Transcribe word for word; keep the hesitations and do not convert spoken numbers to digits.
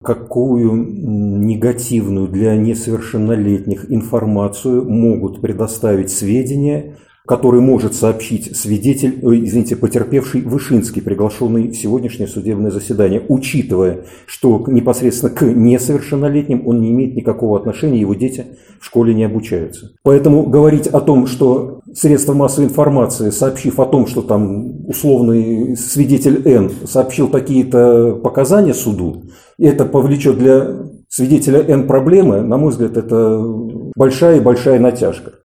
какую негативную для несовершеннолетних информацию могут предоставить сведения, которые может сообщить свидетель, извините, потерпевший Вышинский, приглашенный в сегодняшнее судебное заседание, учитывая, что непосредственно к несовершеннолетним он не имеет никакого отношения, его дети в школе не обучаются. Поэтому говорить о том, что средства массовой информации, сообщив о том, что там условный свидетель Н сообщил такие-то показания суду, это повлечет для свидетеля Н проблемы, на мой взгляд, это большая и большая натяжка.